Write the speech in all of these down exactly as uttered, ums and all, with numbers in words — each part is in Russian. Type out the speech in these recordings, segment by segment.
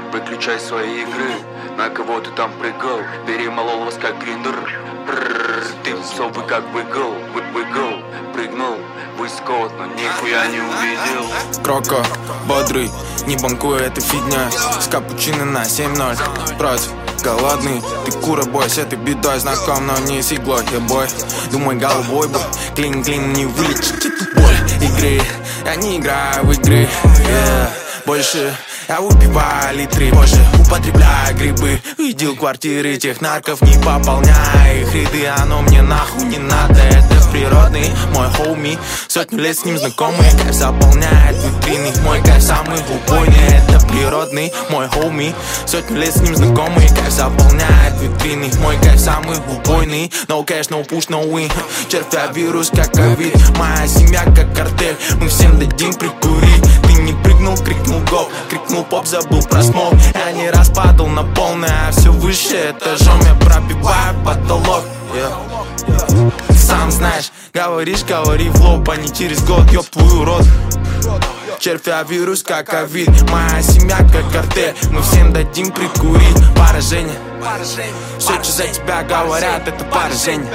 выключай свои игры. На кого ты там прыгал? Перемолол вас как гриндер. Ты совы как выгл, вы выгл. Прыгнул, выскот, но нихуя не увидел. Кроко, бодрый, не банкуй, это фигня. С капучино на семь ноль, против голодный. Ты кура, бой, с этой бедой знаком, но не с иглой, я бой. Думай головой, бой, клин-клин не вылечит эту боль игры. Я не играю в игры, yeah. Больше я выпиваю литры, позже употребляю грибы. Видел квартиры тех нарков, не пополняя их ряды. Оно мне нахуй не надо, это природный мой хоуми. Сотню лет с ним знакомый, кайф заполняет витрины. Мой кайф самый убойный, это природный мой хоуми. Сотню лет с ним знакомый, кайф заполняет витрины. Мой кайф самый убойный, no cash, no push, no win. Червя вирус, как ковид, моя семья как картель. Мы всем дадим прикурить. Ты не прыгнул, крикнул гоп, крикнул поп, забыл про смог. Я не раз падал на полное, а все выше этажом я пробиваю потолок, yeah. Сам знаешь, говоришь, говори в лоб, а не через год, ёб твою рот. Червя вирус, как ковид, моя семья как картель. Мы всем дадим прикурить. Поражение, все, что за тебя говорят, это поражение.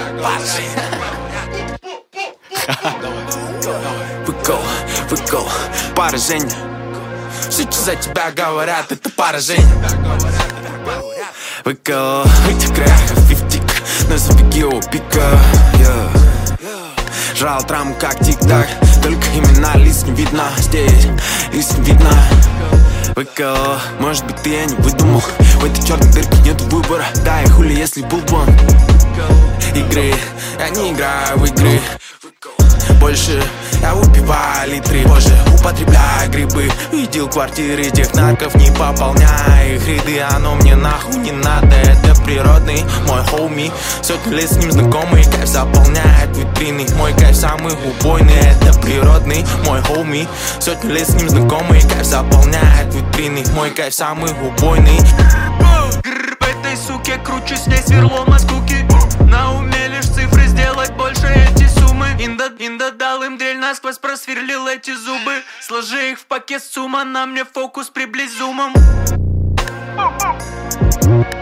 Выкол, выкол, поражение. Все, что за тебя говорят, это поражение. Выкол, в этих краях фифтик, на забеге у пика, yeah. Жал травму как тик-так, только имена лиц не видно. Здесь лиц не видно. Выкол, может быть ты я не выдумал. В этой черной дырке нету выбора. Да и хули если был бы он. Игры, я не играю в игры. Больше я выпиваю литры, позже употребляю грибы. Видел квартиры тех нарков, не пополняя их ряды. Оно мне нахуй не надо, это природный мой хоуми. Сотню лет с ним знакомый, кайф заполняет витрины. Мой кайф самый убойный, это природный мой хоуми. Сотню лет с ним знакомый, кайф заполняет витрины. Мой кайф самый убойный. Грррр, в этой суке круче с ней сверло от скуки. На уме лишь цифры, сделать больше эти суммы. Инда, инда дал им дрель, насквозь просверлил эти зубы. Сложи их в пакет сумма, на мне фокус приблизь зумом.